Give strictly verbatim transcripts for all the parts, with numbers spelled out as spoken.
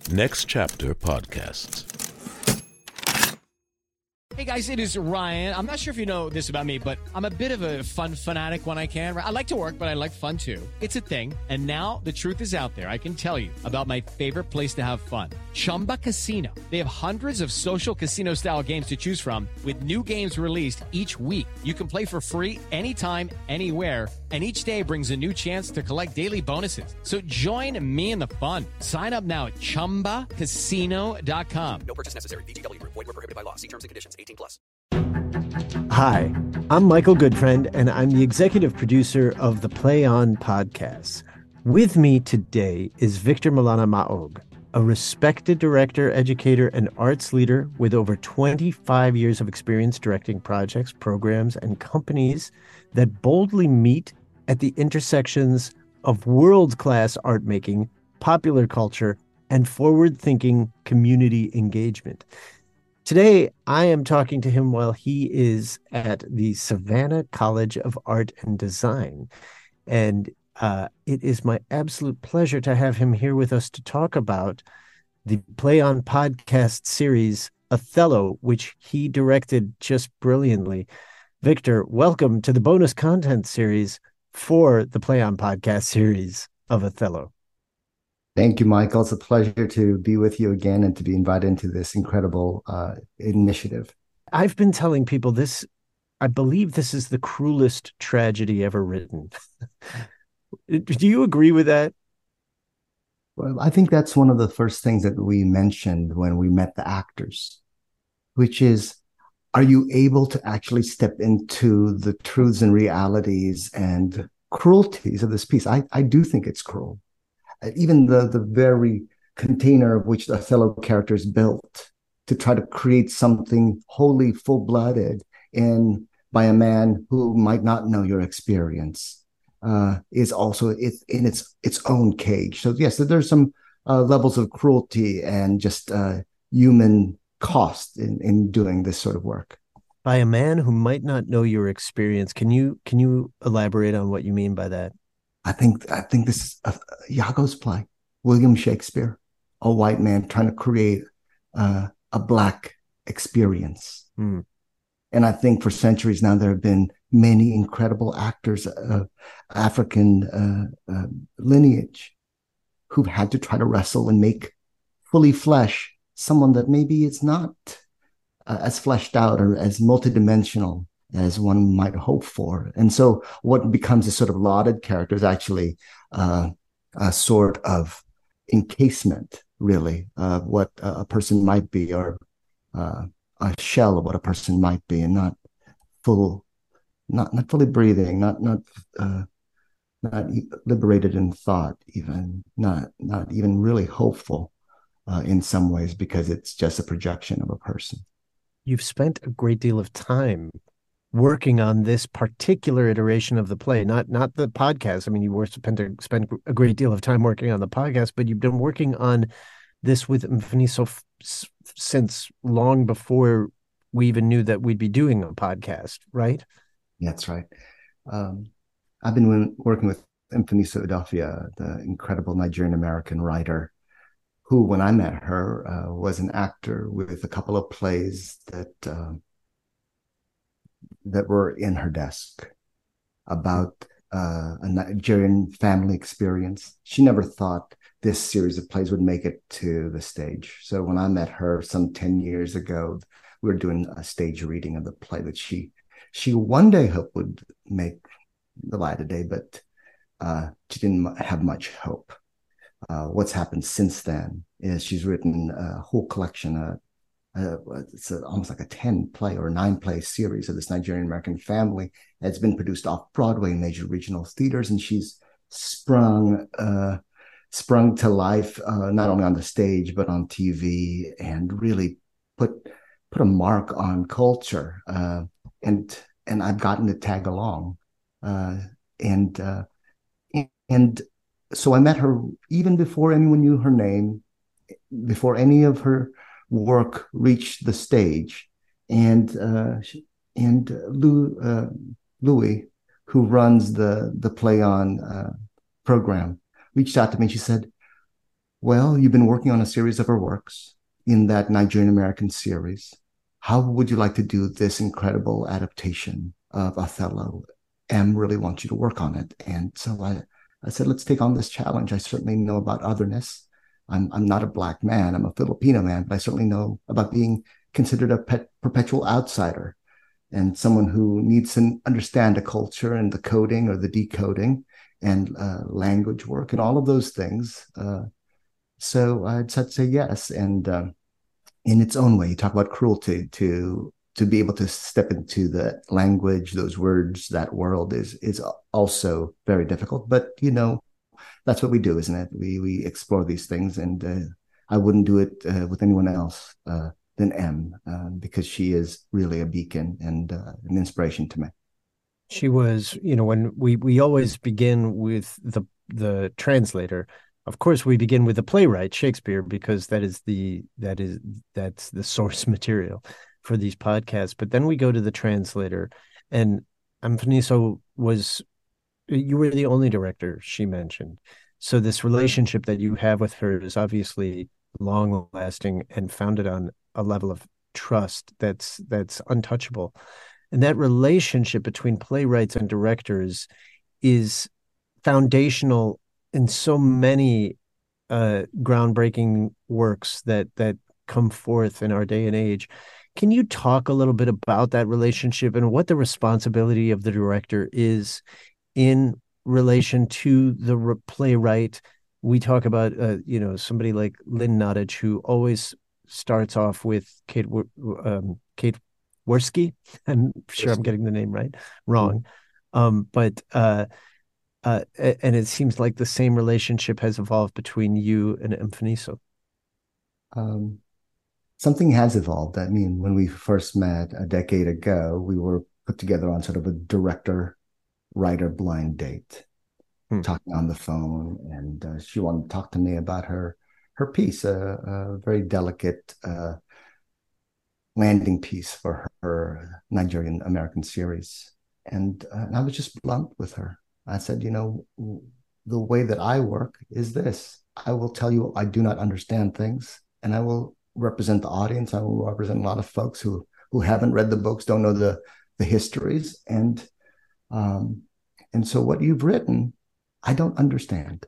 Next Chapter Podcasts. Hey guys, it is Ryan. I'm not sure if you know this about me, but I'm a bit of a fun fanatic when I can. I like to work, but I like fun too. It's a thing. And now the truth is out there. I can tell you about my favorite place to have fun. Chumba Casino. They have hundreds of social casino style games to choose from with new games released each week. You can play for free anytime, anywhere. And each day brings a new chance to collect daily bonuses. So join me in the fun. Sign up now at chumba casino dot com. No purchase necessary. V G W Group. Void where prohibited by law. See terms and conditions. eighteen plus. Hi, I'm Michael Goodfriend, and I'm the executive producer of the Play On podcast. With me today is Victor Malana-Maog, a respected director, educator, and arts leader with over twenty-five years of experience directing projects, programs, and companies that boldly meet at the intersections of world-class art making, popular culture, and forward-thinking community engagement. Today, I am talking to him while he is at the Savannah College of Art and Design. And uh, it is my absolute pleasure to have him here with us to talk about the Play On podcast series, Othello, which he directed just brilliantly. Victor, welcome to the bonus content series for the Play On podcast series of Othello. Thank you, Michael. It's a pleasure to be with you again and to be invited into this incredible uh, initiative. I've been telling people this, I believe this is the cruelest tragedy ever written. Do you agree with that? Well, I think that's one of the first things that we mentioned when we met the actors, which is, are you able to actually step into the truths and realities and cruelties of this piece? I, I do think it's cruel. Even the, the very container of which the Othello character is built to try to create something wholly full-blooded in by a man who might not know your experience uh, is also it, in its its own cage. So yes, there's some uh, levels of cruelty and just uh, human cost in, in doing this sort of work. By a man who might not know your experience, can you can you elaborate on what you mean by that? I think I think this is uh, Iago's play, William Shakespeare, a white man trying to create uh, a Black experience. Mm. And I think for centuries now, there have been many incredible actors of African uh, uh, lineage who've had to try to wrestle and make fully flesh someone that maybe is not uh, as fleshed out or as multidimensional as one might hope for. And so what becomes a sort of lauded character is actually uh, a sort of encasement, really, of what a person might be, or uh, a shell of what a person might be, and not full, not not fully breathing, not not uh, not liberated in thought, even not not even really hopeful uh, in some ways, because it's just a projection of a person. You've spent a great deal of time working on this particular iteration of the play, not not the podcast. I mean, you were spent a, spent a great deal of time working on the podcast, but you've been working on this with Mfiniso f- since long before we even knew that we'd be doing a podcast, right? That's right. Um, I've been working with Mfiniso Udofia, the incredible Nigerian-American writer, who, when I met her, uh, was an actor with a couple of plays that uh, that were in her desk about uh, a Nigerian family experience. She never thought this series of plays would make it to the stage. So when I met her some ten years ago, we were doing a stage reading of the play that she she one day hoped would make the light of day, but uh, she didn't have much hope. Uh, what's happened since then is she's written a whole collection, uh, uh, it's a, almost like a ten play or nine play series of this Nigerian American family that's been produced off Broadway in major regional theaters, and she's sprung uh, sprung to life uh, not only on the stage but on T V, and really put put a mark on culture. Uh, and and I've gotten to tag along, uh, and uh, and so I met her even before anyone knew her name, before any of her work reached the stage. And uh, and Lou, uh, Louis, who runs the the Play On uh, program, reached out to me and she said, well, you've been working on a series of her works in that Nigerian American series. How would you like to do this incredible adaptation of Othello? M really wants you to work on it. And so I, I said, let's take on this challenge. I certainly know about otherness. I'm, I'm not a Black man. I'm a Filipino man, but I certainly know about being considered a pet, perpetual outsider and someone who needs to understand a culture and the coding or the decoding and uh, language work and all of those things. Uh, so I decided to say yes. And uh, in its own way, you talk about cruelty, to to be able to step into the language, those words, that world is is also very difficult. But, you know, that's what we do, isn't it? We we explore these things, and uh, I wouldn't do it uh, with anyone else uh, than M, uh, because she is really a beacon and uh, an inspiration to me. She was, you know, when we we always begin with the the translator. Of course, we begin with the playwright, Shakespeare, because that is the that is that's the source material for these podcasts. But then we go to the translator, and Mfiniso was, you were the only director she mentioned. So this relationship that you have with her is obviously long lasting and founded on a level of trust that's that's untouchable. And that relationship between playwrights and directors is foundational in so many uh, groundbreaking works that that come forth in our day and age. Can you talk a little bit about that relationship and what the responsibility of the director is in relation to the re- playwright? We talk about, uh, you know, somebody like Lynn Nottage, who always starts off with Kate, um, Kate Worski. I'm sure I'm getting the name right, wrong. Um, but uh, uh, and it seems like the same relationship has evolved between you and Mfiniso. Um, something has evolved. I mean, when we first met a decade ago, we were put together on sort of a director-writer blind date, hmm. talking on the phone, and uh, she wanted to talk to me about her her piece, a, a very delicate uh, landing piece for her Nigerian American series. And, uh, and I was just blunt with her. I said, you know, the way that I work is this. I will tell you I do not understand things, and I will represent the audience. I will represent a lot of folks who who haven't read the books, don't know the the histories, and um, and so what you've written, I don't understand,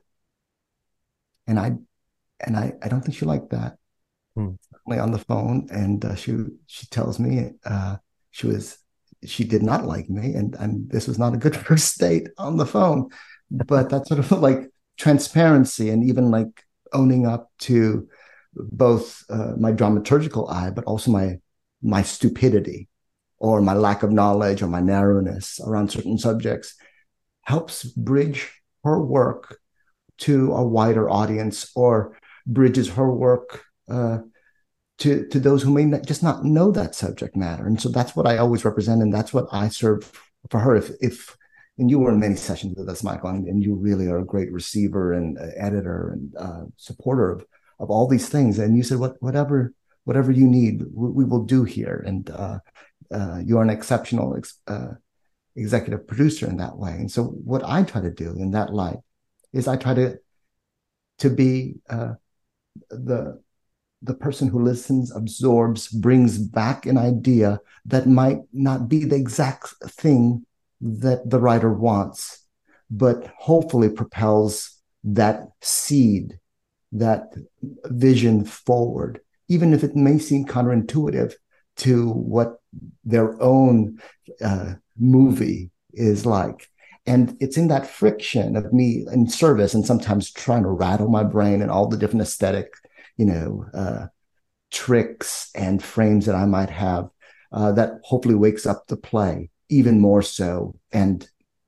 and I and I I don't think she liked that. Hmm. On the phone, and uh, she she tells me uh, she was she did not like me, and and this was not a good first date on the phone. But that's sort of like transparency, and even like owning up to both uh, my dramaturgical eye, but also my my stupidity or my lack of knowledge or my narrowness around certain subjects helps bridge her work to a wider audience, or bridges her work uh, to to those who may not, just not know that subject matter. And so that's what I always represent, and that's what I serve for her. If if and you were in many sessions with us, Michael, and, and you really are a great receiver and uh, editor and uh, supporter of of all these things. And you said, what whatever whatever you need, we, we will do here. And uh, uh, you are an exceptional ex, uh, executive producer in that way. And so what I try to do in that light is I try to to be uh, the the person who listens, absorbs, brings back an idea that might not be the exact thing that the writer wants, but hopefully propels that seed, that vision forward, even if it may seem counterintuitive to what their own uh, movie is like. And it's in that friction of me in service and sometimes trying to rattle my brain and all the different aesthetic, you know, uh, tricks and frames that I might have uh, that hopefully wakes up the play even more so, and,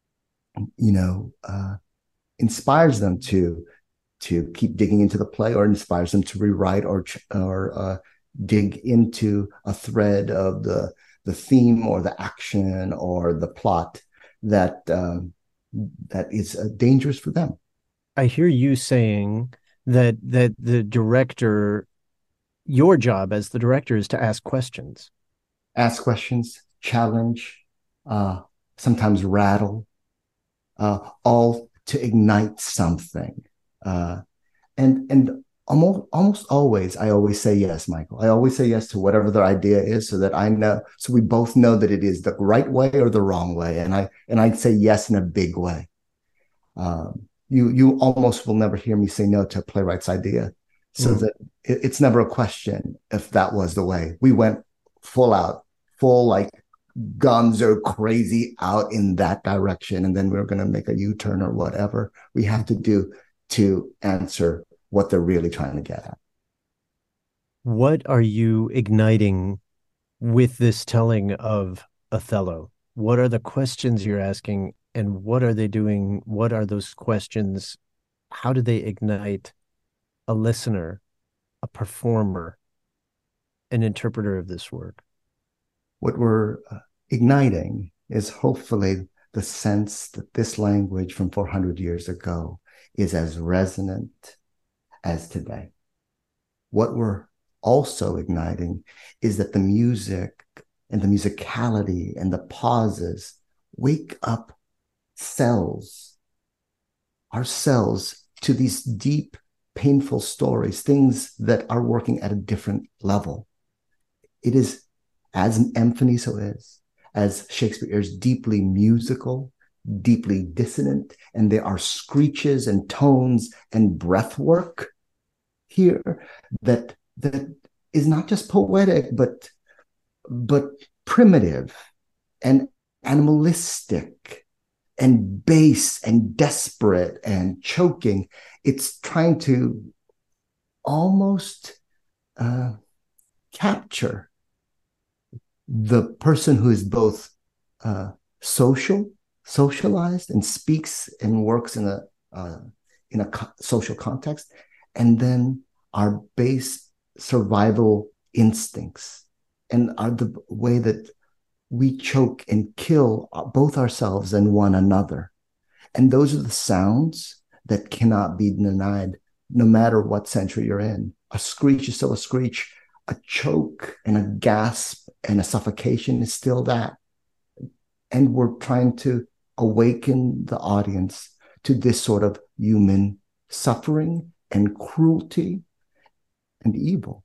you know, uh, inspires them to to keep digging into the play, or inspires them to rewrite or or uh, dig into a thread of the the theme or the action or the plot that um, that is uh, dangerous for them. I hear you saying that that the director, your job as the director is to ask questions. Ask questions, challenge, uh, sometimes rattle, uh, all to ignite something. Uh, and and almost almost always I always say yes, Michael. I always say yes to whatever their idea is, so that I know, so we both know that it is the right way or the wrong way. And I and I say yes in a big way. Um, you you almost will never hear me say no to a playwright's idea, so mm. that it, it's never a question if that was the way. We went full out, full like guns are crazy out in that direction, and then we're going to make a U-turn or whatever we have to do to answer what they're really trying to get at. What are you igniting with this telling of Othello? What are the questions you're asking, and what are they doing? What are those questions? How do they ignite a listener, a performer, an interpreter of this work? What we're uh, igniting is hopefully the sense that this language from four hundred years ago is as resonant as today. What we're also igniting is that the music and the musicality and the pauses wake up cells, our cells, to these deep, painful stories, things that are working at a different level. It is, as Emphaniso is, as Shakespeare is, deeply musical, deeply dissonant, and there are screeches and tones and breath work here that that is not just poetic, but but primitive and animalistic and base and desperate and choking. It's trying to almost uh, capture the person who is both uh, social, socialized, and speaks and works in a uh, in a co- social context, and then our base survival instincts, and are the way that we choke and kill both ourselves and one another. And those are the sounds that cannot be denied, no matter what century you're in. A screech is still a screech. A choke and a gasp and a suffocation is still that. And we're trying to awaken the audience to this sort of human suffering and cruelty and evil,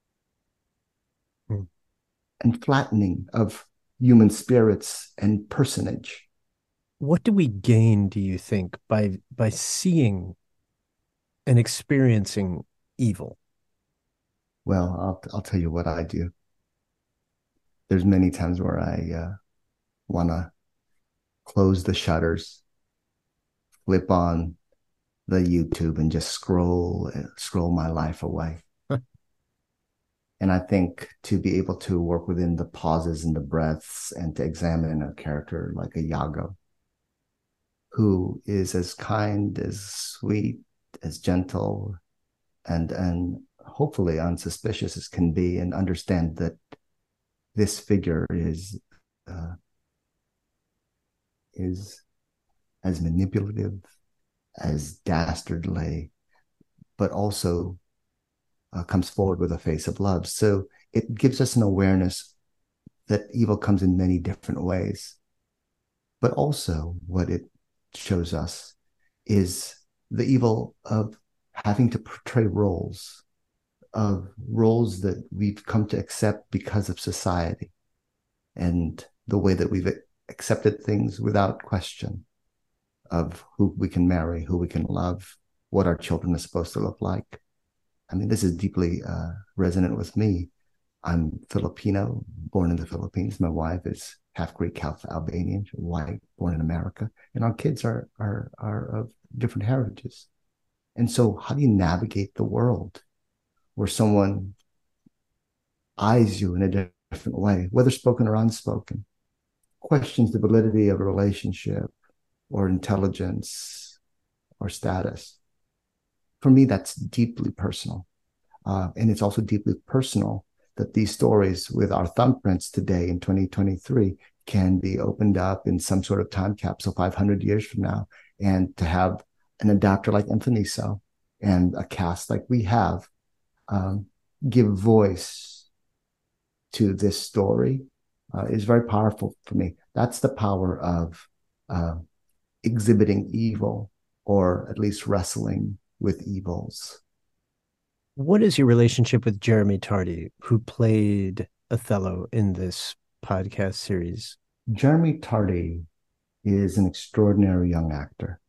mm. and flattening of human spirits and personage. What do we gain, do you think, by by seeing and experiencing evil? Well, I'll I'll tell you what I do. There's many times where I uh, want to close the shutters, flip on the YouTube, and just scroll scroll my life away. And I think to be able to work within the pauses and the breaths, and to examine a character like a Iago, who is as kind, as sweet, as gentle, and and hopefully unsuspicious as can be, and understand that this figure is uh, is as manipulative, as dastardly, but also uh, comes forward with a face of love. So it gives us an awareness that evil comes in many different ways. But also what it shows us is the evil of having to portray roles, of roles that we've come to accept because of society and the way that we've accepted things without question, of who we can marry, who we can love, what our children are supposed to look like. I mean, this is deeply uh, resonant with me. I'm Filipino, born in the Philippines. My wife is half Greek, half Albanian, white, born in America. And our kids are, are, are of different heritages. And so how do you navigate the world where someone eyes you in a different way, whether spoken or unspoken, questions the validity of a relationship or intelligence or status? For me, that's deeply personal. Uh, and it's also deeply personal that these stories with our thumbprints today in twenty twenty-three can be opened up in some sort of time capsule five hundred years from now, and to have an adapter like Emphaniso and a cast like we have um, give voice to this story uh, is very powerful for me. That's the power of uh, exhibiting evil, or at least wrestling with evils. What is your relationship with Jeremy Tardy, who played Othello in this podcast series? Jeremy Tardy is an extraordinary young actor.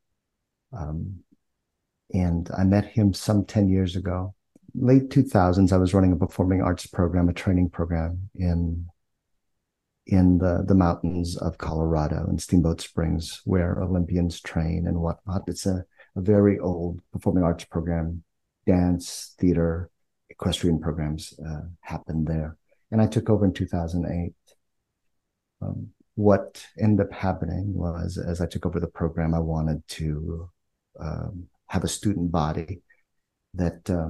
Um, and I met him some ten years ago. Late two thousands, I was running a performing arts program, a training program in in the, the mountains of Colorado in Steamboat Springs, where Olympians train and whatnot. It's a, a very old performing arts program. Dance, theater, equestrian programs uh, happened there. And I took over in two thousand eight. Um, what ended up happening was, as I took over the program, I wanted to um, have a student body that uh,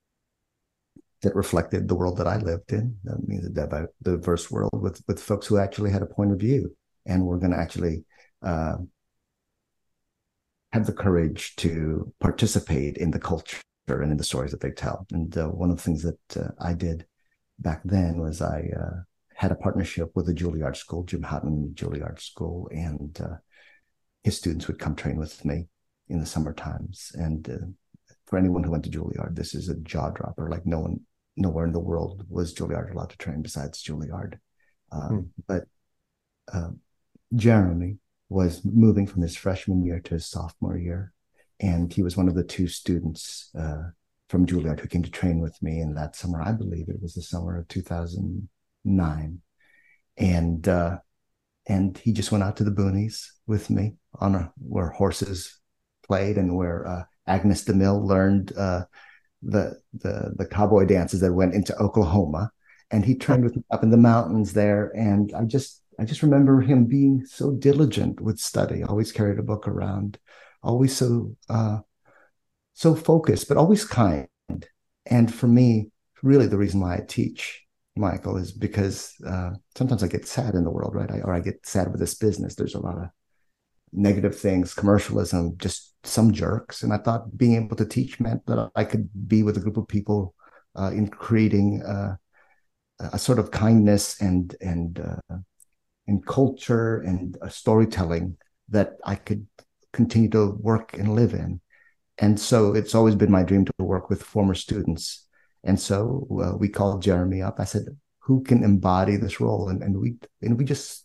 that reflected the world that I lived in. That means a diverse world with, with folks who actually had a point of view and were going to actually uh, have the courage to participate in the culture and in the stories that they tell. And uh, one of the things that uh, I did back then was I uh, had a partnership with the Juilliard School, Jim Houghton Juilliard School, and uh, his students would come train with me in the summer times. And uh, for anyone who went to Juilliard, this is a jaw dropper. Like no one, nowhere in the world was Juilliard allowed to train besides Juilliard. Um, hmm. But uh, Jeremy was moving from his freshman year to his sophomore year. And he was one of the two students uh, from Juilliard who came to train with me in that summer. I believe it was the summer of two thousand nine. And uh, and he just went out to the boonies with me on a, where horses played and where uh, Agnes DeMille learned uh, the, the the cowboy dances that went into Oklahoma. And he trained with me up in the mountains there. And I just I just remember him being so diligent with study, always carried a book around, always so uh, so focused, but always kind. And for me, really the reason why I teach, Michael, is because uh, sometimes I get sad in the world, right? I, or I get sad with this business. There's a lot of negative things, commercialism, just some jerks. And I thought being able to teach meant that I could be with a group of people uh, in creating uh, a sort of kindness and and uh, and culture and uh, storytelling that I could continue to work and live in. And so it's always been my dream to work with former students. And so uh, we called Jeremy up. I said, who can embody this role? And, and we and we just,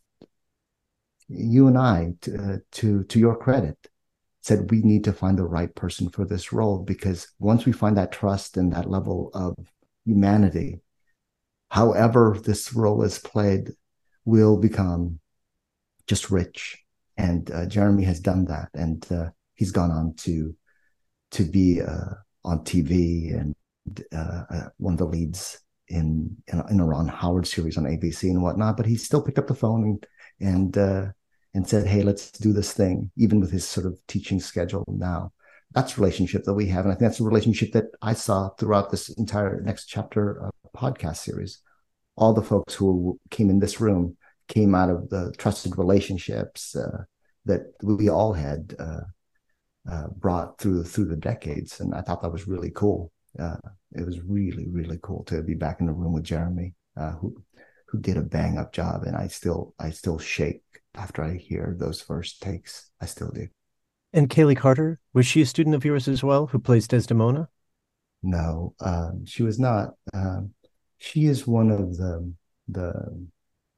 you and I, to, uh, to, to your credit, said we need to find the right person for this role, because once we find that trust and that level of humanity, however this role is played will become just rich. And uh, Jeremy has done that. And uh, he's gone on to to be uh, on T V and uh, uh, one of the leads in, in in a Ron Howard series on A B C and whatnot. But he still picked up the phone and and uh, and said, "Hey, let's do this thing," even with his sort of teaching schedule now. That's a relationship that we have, and I think that's a relationship that I saw throughout this entire next chapter of podcast series. All the folks who came in this room came out of the trusted relationships uh, that we all had uh, uh, brought through through the decades, and I thought that was really cool. Uh, it was really, really cool to be back in the room with Jeremy, uh, who who did a bang up job, and I still I still shake after I hear those first takes. I still do. And Kaylee Carter, was she a student of yours as well, who plays Desdemona? No, um, she was not. Um, she is one of the the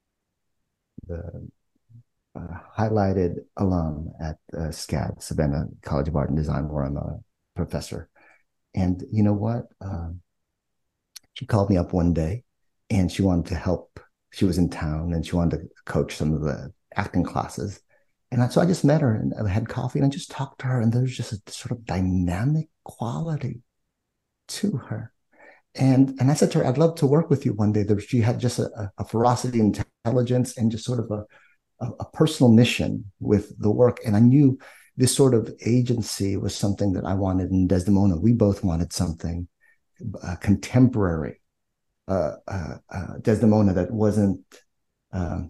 the uh, highlighted alum at uh, SCAD, Savannah College of Art and Design, where I'm a professor. And you know what? Um, she called me up one day, and she wanted to help. She was in town, and she wanted to coach some of the acting classes. And I, so I just met her and I had coffee and I just talked to her, and there's just a sort of dynamic quality to her. And and I said to her, I'd love to work with you one day. There, she had just a, a ferocity, intelligence, and just sort of a, a, a personal mission with the work. And I knew this sort of agency was something that I wanted in Desdemona. We both wanted something uh, contemporary, uh, uh, uh, Desdemona that wasn't, um,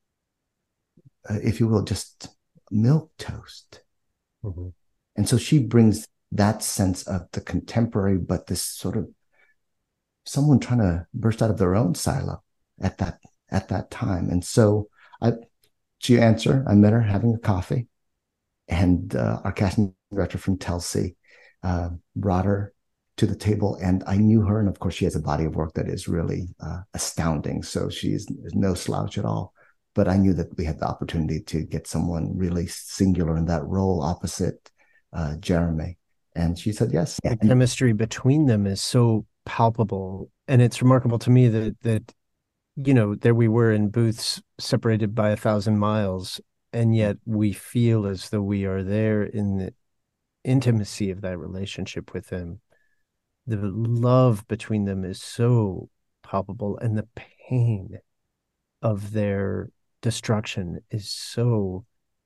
uh, if you will, just milk toast. Mm-hmm. And so she brings that sense of the contemporary, but this sort of someone trying to burst out of their own silo at that at that time. And so I, to answer, I met her having a coffee, and uh, our casting director from Telsey uh, brought her to the table. And I knew her, and of course, she has a body of work that is really uh, astounding. So she's no slouch at all. But I knew that we had the opportunity to get someone really singular in that role opposite uh, Jeremy. And she said yes. The and, chemistry between them is so palpable. And it's remarkable to me that, that, you know, there we were in booths separated by a thousand miles, and yet we feel as though we are there in the intimacy of that relationship with them. The love between them is so palpable, and the pain of their destruction is so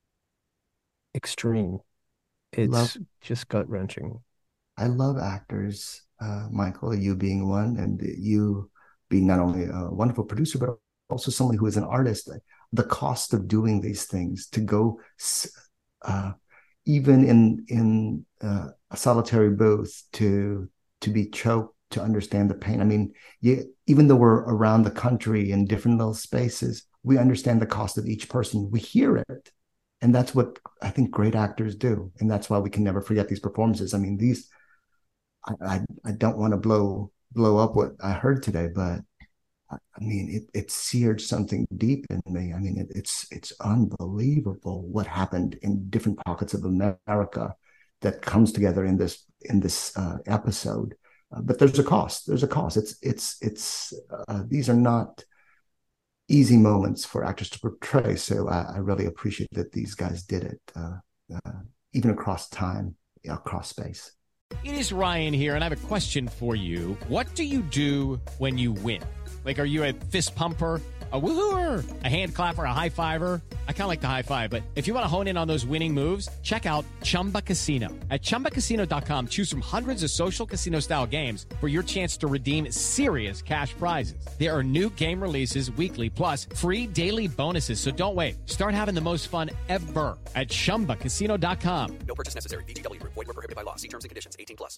extreme. It's love, just gut-wrenching. I love actors, uh, Michael, you being one, and you being not only a wonderful producer, but also someone who is an artist. The cost of doing these things, to go uh, even in in uh, a solitary booth, to to be choked, to understand the pain. I mean, you, even though we're around the country in different little spaces, we understand the cost of each person. We hear it. And that's what I think great actors do. And that's why we can never forget these performances. I mean, these, I, I, I don't want to blow blow up what I heard today, but I mean, it, it seared something deep in me. I mean, it, it's it's unbelievable what happened in different pockets of America that comes together in this in this uh, episode. Uh, but there's a cost. There's a cost. It's it's it's uh, these are not easy moments for actors to portray. So I, I really appreciate that these guys did it, uh, uh, even across time, across space. It is Ryan here, and I have a question for you. What do you do when you win? Like, are you a fist pumper, a woohooer, a hand clapper, a high fiver? I kind of like the high five, but if you want to hone in on those winning moves, check out Chumba Casino. At chumba casino dot com, choose from hundreds of social casino style games for your chance to redeem serious cash prizes. There are new game releases weekly, plus free daily bonuses. So don't wait. Start having the most fun ever at chumba casino dot com. No purchase necessary. V G W. Void where prohibited by law. See terms and conditions. eighteen plus.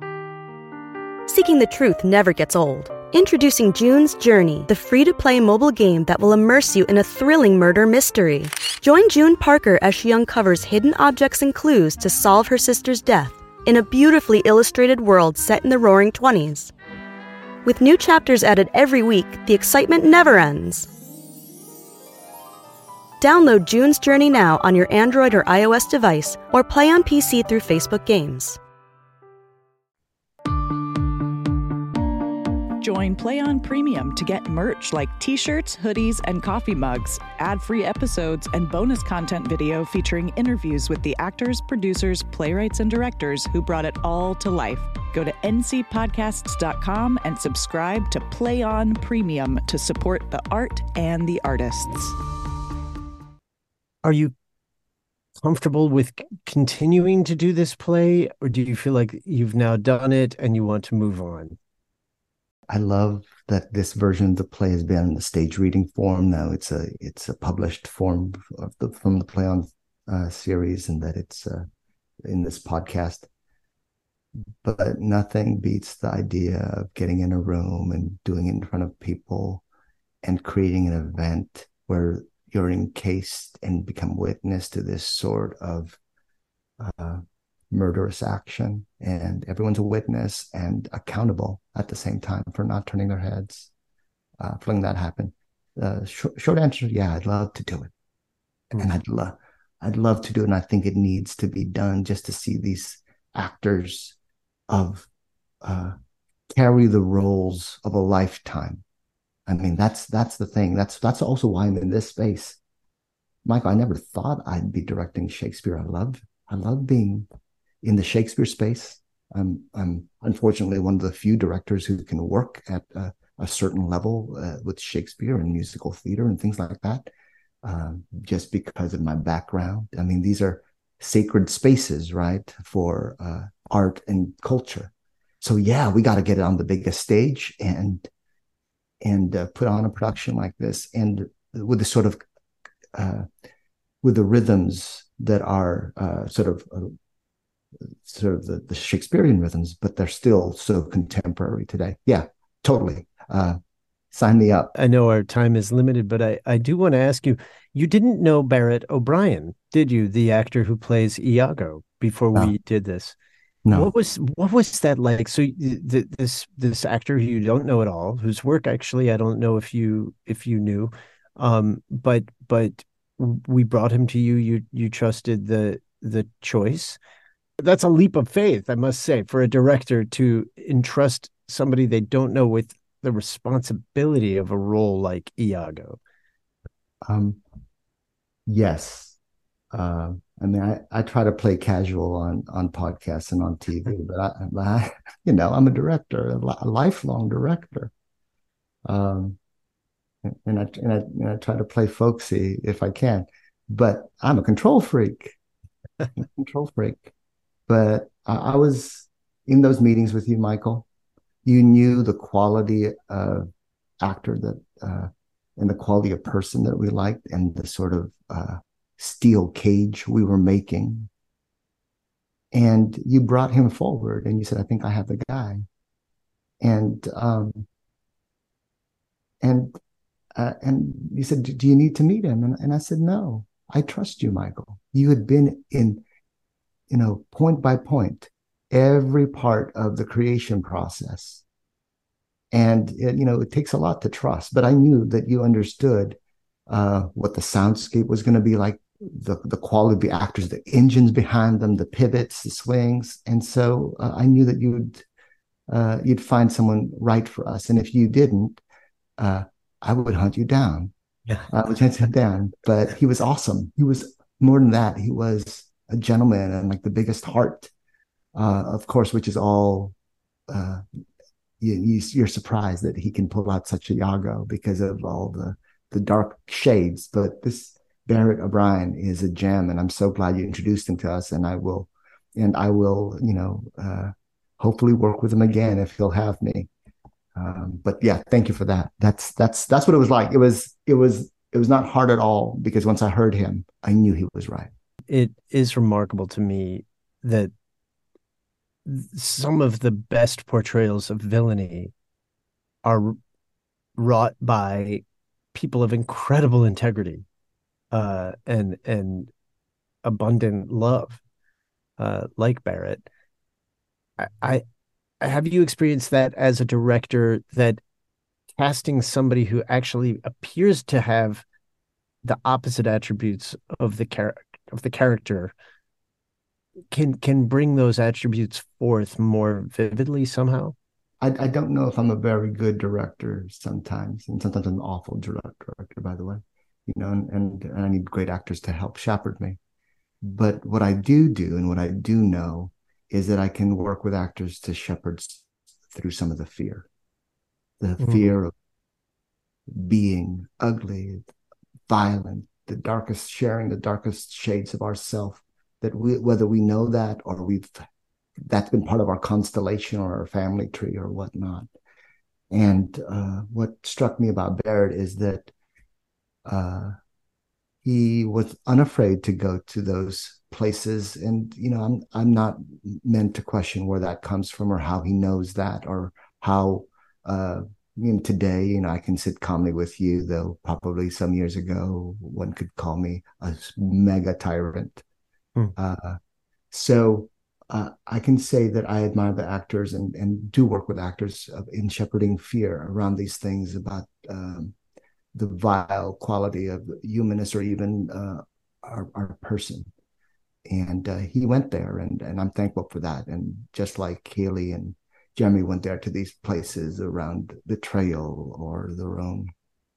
Seeking the truth never gets old. Introducing June's Journey, the free-to-play mobile game that will immerse you in a thrilling murder mystery. Join June Parker as she uncovers hidden objects and clues to solve her sister's death in a beautifully illustrated world set in the Roaring Twenties. With new chapters added every week, the excitement never ends. Download June's Journey now on your Android or iOS device, or play on P C through Facebook Games. Join Play On Premium to get merch like t-shirts, hoodies, and coffee mugs, ad-free episodes, and bonus content video featuring interviews with the actors, producers, playwrights, and directors who brought it all to life. Go to n c podcasts dot com and subscribe to Play On Premium to support the art and the artists. Are you comfortable with continuing to do this play, or do you feel like you've now done it and you want to move on? I love that this version of the play has been in the stage reading form. Now it's a it's a published form of the from the Play On uh, series, and that it's uh, in this podcast. But nothing beats the idea of getting in a room and doing it in front of people and creating an event where you're encased and become witness to this sort of uh, murderous action, and everyone's a witness and accountable at the same time for not turning their heads, uh, for letting that happen. Uh, sh- short answer, yeah, I'd love to do it, mm-hmm. and I'd love, I'd love to do it, and I think it needs to be done just to see these actors of uh, carry the roles of a lifetime. I mean, that's that's the thing. That's that's also why I'm in this space, Michael. I never thought I'd be directing Shakespeare. I love, I love being in the Shakespeare space. I'm, I'm unfortunately one of the few directors who can work at a, a certain level uh, with Shakespeare and musical theater and things like that, uh, just because of my background. I mean, these are sacred spaces, right, for uh, art and culture. So yeah, we got to get it on the biggest stage and and uh, put on a production like this, and with the sort of uh, with the rhythms that are uh, sort of. Uh, sort of the, the Shakespearean rhythms, but they're still so contemporary today. Yeah, totally. Uh, sign me up. I know our time is limited, but I, I do want to ask you, you didn't know Barrett O'Brien, did you? The actor who plays Iago, before no. we did this. No. What was what was that like? So th this this actor who you don't know at all, whose work actually I don't know if you if you knew, um, but but we brought him to you. You you trusted the the choice. That's a leap of faith, I must say, for a director to entrust somebody they don't know with the responsibility of a role like Iago. Um, yes. Uh, I mean, I, I try to play casual on on podcasts and on T V, but I, but I you know, I'm a director, a, li- a lifelong director. Um, and I and I and I try to play folksy if I can, but I'm a control freak, control freak. But I, I was in those meetings with you, Michael. You knew the quality of actor that uh, and the quality of person that we liked, and the sort of uh, steel cage we were making. And you brought him forward, and you said, "I think I have the guy." And um, and uh, and you said, "Do you need to meet him?" And, and I said, "No, I trust you, Michael. You had been in, you know, point by point, every part of the creation process. And, it, you know, it takes a lot to trust, but I knew that you understood uh, what the soundscape was going to be like, the, the quality of the actors, the engines behind them, the pivots, the swings. And so uh, I knew that you'd, uh, you'd find someone right for us. And if you didn't, uh, I would hunt you down. Yeah. I would hunt him down. But he was awesome. He was more than that. He was a gentleman and like the biggest heart, uh, of course, which is all, uh, you, you're surprised that he can pull out such a Iago because of all the, the dark shades. But this Barrett O'Brien is a gem, and I'm so glad you introduced him to us. And I will, and I will, you know, uh, hopefully work with him again if he'll have me. Um, but yeah, thank you for that. That's that's that's what it was like. It was it was it was not hard at all, because once I heard him, I knew he was right. It is remarkable to me that some of the best portrayals of villainy are wrought by people of incredible integrity uh, and and abundant love, uh, like Barrett. I, I have you experienced that as a director, that casting somebody who actually appears to have the opposite attributes of the character of the character can can bring those attributes forth more vividly somehow? I, I don't know if I'm a very good director sometimes, and sometimes I'm an awful director, by the way, you know, and, and, and I need great actors to help shepherd me. But what I do do, and what I do know, is that I can work with actors to shepherd through some of the fear, the mm-hmm. fear of being ugly, violent, the darkest, sharing the darkest shades of ourself, that we, whether we know that or we've, that's been part of our constellation or our family tree or whatnot. And uh, what struck me about Barrett is that uh, he was unafraid to go to those places. And, you know, I'm, I'm not meant to question where that comes from or how he knows that, or how, uh, you know, today, you know, I can sit calmly with you, though probably some years ago, one could call me a mega tyrant. Hmm. Uh, so uh, I can say that I admire the actors and, and do work with actors in shepherding fear around these things about um, the vile quality of humanness, or even uh, our, our person. And uh, he went there, and, and I'm thankful for that. And just like Haley and Jeremy went there to these places around betrayal or their own,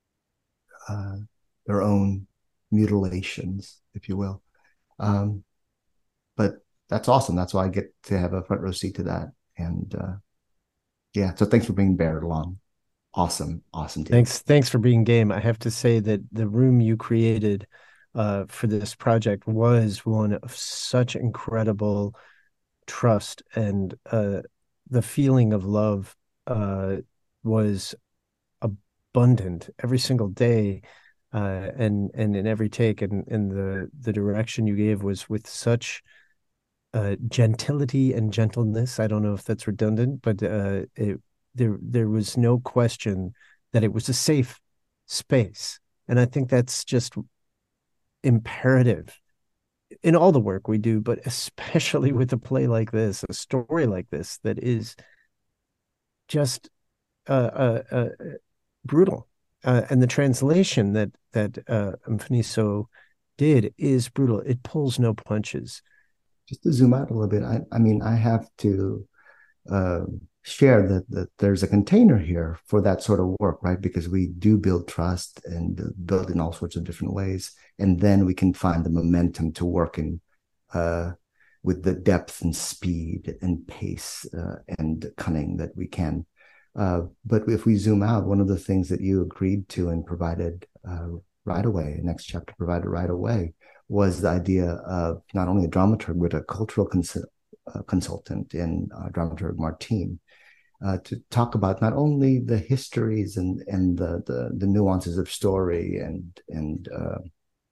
uh, their own mutilations, if you will. Um, but that's awesome. That's why I get to have a front row seat to that. And uh, yeah, so thanks for bringing Barrett along. Awesome, awesome. Team. Thanks, thanks for being game. I have to say that the room you created uh, for this project was one of such incredible trust, and uh, the feeling of love uh, was abundant every single day, uh, and and in every take, and, and the the direction you gave was with such uh, gentility and gentleness. I don't know if that's redundant, but uh, it. There, there was no question that it was a safe space. And I think that's just imperative in all the work we do, but especially with a play like this, a story like this that is just uh, uh, uh, brutal. Uh, and the translation that that uh, Mfiniso did is brutal. It pulls no punches. Just to zoom out a little bit, I, I mean, I have to uh, share that, that there's a container here for that sort of work, right? Because we do build trust and build in all sorts of different ways. And then we can find the momentum to work in uh, with the depth and speed and pace uh, and cunning that we can. Uh, but if we zoom out, one of the things that you agreed to and provided uh, right away, next chapter provided right away, was the idea of not only a dramaturg, but a cultural cons- uh, consultant in uh, dramaturg Martine, uh, to talk about not only the histories and, and the, the, the nuances of story and, and uh,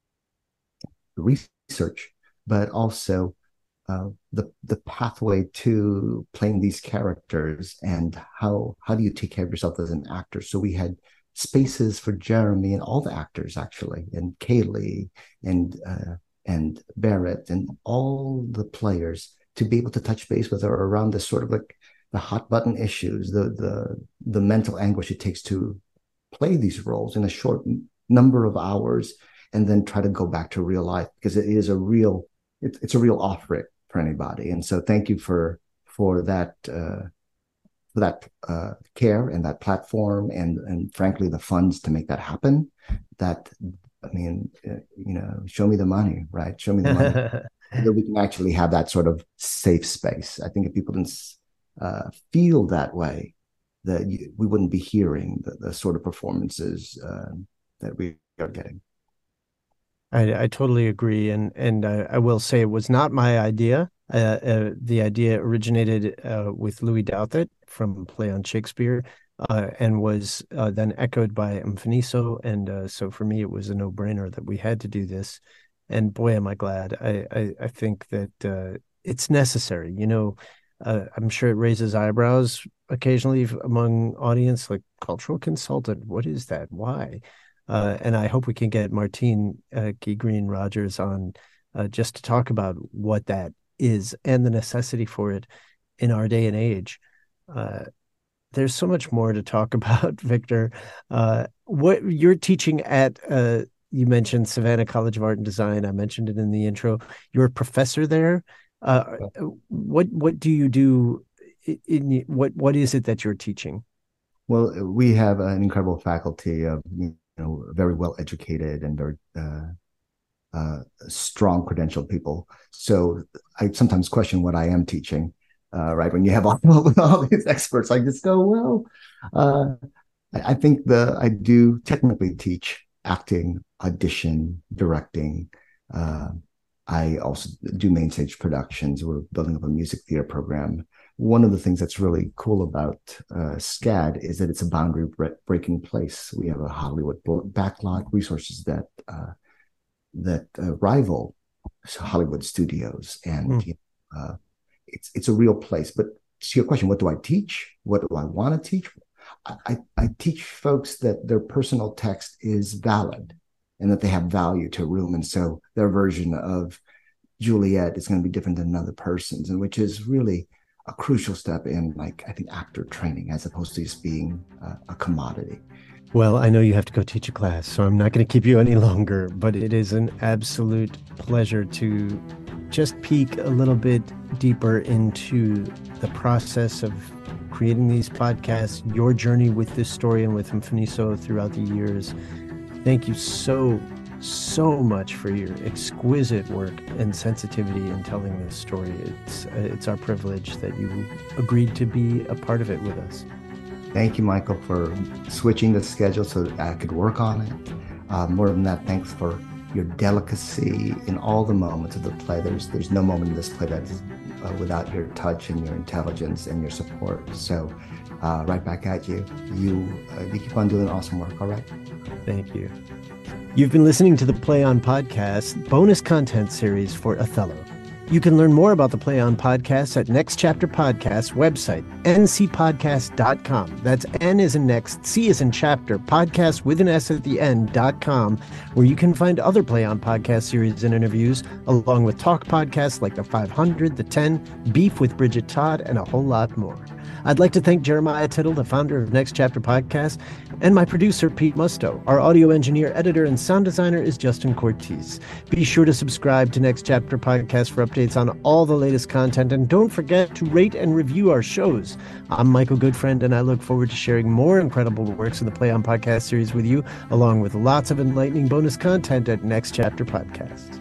research, but also Uh, the the pathway to playing these characters and how how do you take care of yourself as an actor. So we had spaces for Jeremy and all the actors actually, and Kaylee and uh, and Barrett and all the players to be able to touch base with her around this sort of like the hot button issues, the the the mental anguish it takes to play these roles in a short number of hours, and then try to go back to real life, because it is a real it's it's a real off-rip for anybody. And so thank you for for that uh, for that uh, care and that platform and and frankly the funds to make that happen. That, I mean, uh, you know, show me the money, right? Show me the money so that we can actually have that sort of safe space. I think if people didn't uh, feel that way, that you, we wouldn't be hearing the, the sort of performances uh, that we are getting. I, I totally agree, and and uh, I will say it was not my idea. Uh, uh, the idea originated uh, with Louis Douthit from Play on Shakespeare, uh, and was uh, then echoed by Mfiniso, and uh, so for me it was a no-brainer that we had to do this. And boy, am I glad! I I, I think that uh, it's necessary. You know, uh, I'm sure it raises eyebrows occasionally among audience, like cultural consultant. What is that? Why? Uh, and I hope we can get Martine uh, Key Green Rogers on uh, just to talk about what that is and the necessity for it in our day and age. Uh, there's so much more to talk about, Victor. Uh, what you're teaching at, uh, you mentioned Savannah College of Art and Design. I mentioned it in the intro. You're a professor there. Uh, what what do you do? In, in what what is it that you're teaching? Well, we have an incredible faculty of, you know, very well educated and very uh, uh, strong credentialed people. So I sometimes question what I am teaching, uh, right? When you have all, all these experts, I just go, well, uh, I, I think the I do technically teach acting, audition, directing. Uh, I also do main stage productions. We're building up a music theater program. One of the things that's really cool about uh, SCAD is that it's a boundary breaking place. We have a Hollywood backlot, resources that uh, that uh, rival Hollywood studios, and mm. you know, uh, it's it's a real place. But to your question, what do I teach? What do I want to teach? I, I teach folks that their personal text is valid and that they have value to a room, and so their version of Juliet is going to be different than another person's, and which is really a crucial step in, like, I think, actor training, as opposed to just being uh, a commodity. Well, I know you have to go teach a class, so I'm not going to keep you any longer, but it is an absolute pleasure to just peek a little bit deeper into the process of creating these podcasts, your journey with this story and with Mfiniso throughout the years. Thank you so, so much for your exquisite work and sensitivity in telling this story. It's uh, it's our privilege that you agreed to be a part of it with us. Thank you, Michael, for switching the schedule so that I could work on it. Uh, more than that, thanks for your delicacy in all the moments of the play. There's there's no moment in this play that is uh, without your touch and your intelligence and your support. So uh, right back at you. You, uh, you keep on doing awesome work, all right? Thank you. You've been listening to the Play On Podcast bonus content series for Othello. You can learn more about the Play On Podcast at Next Chapter Podcast website, n c podcast dot com. That's N as in next, C as in chapter, podcast with an S at the end, dot com, where you can find other Play On Podcast series and interviews, along with talk podcasts like The five hundred, The ten, Beef with Bridget Todd, and a whole lot more. I'd like to thank Jeremiah Tittle, the founder of Next Chapter Podcast, and my producer, Pete Musto. Our audio engineer, editor, and sound designer is Justin Cortez. Be sure to subscribe to Next Chapter Podcast for updates on all the latest content, and don't forget to rate and review our shows. I'm Michael Goodfriend, and I look forward to sharing more incredible works in the Play On Podcast series with you, along with lots of enlightening bonus content at Next Chapter Podcast.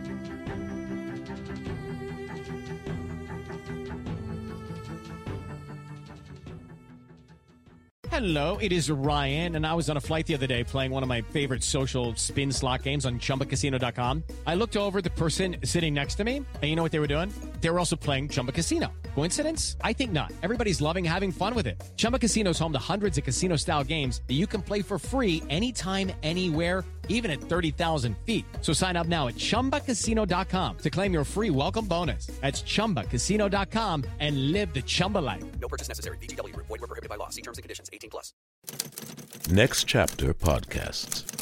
Hello, it is Ryan, and I was on a flight the other day playing one of my favorite social spin slot games on chumba casino dot com. I looked over at the person sitting next to me, and you know what they were doing? They were also playing Chumba Casino. Coincidence? I think not. Everybody's loving having fun with it. Chumba Casino is home to hundreds of casino-style games that you can play for free anytime, anywhere, even at thirty thousand feet. So sign up now at chumba casino dot com to claim your free welcome bonus. That's chumba casino dot com and live the Chumba life. No purchase necessary. V G W. Void where prohibited by law. See terms and conditions. eighteen plus. Next Chapter Podcasts.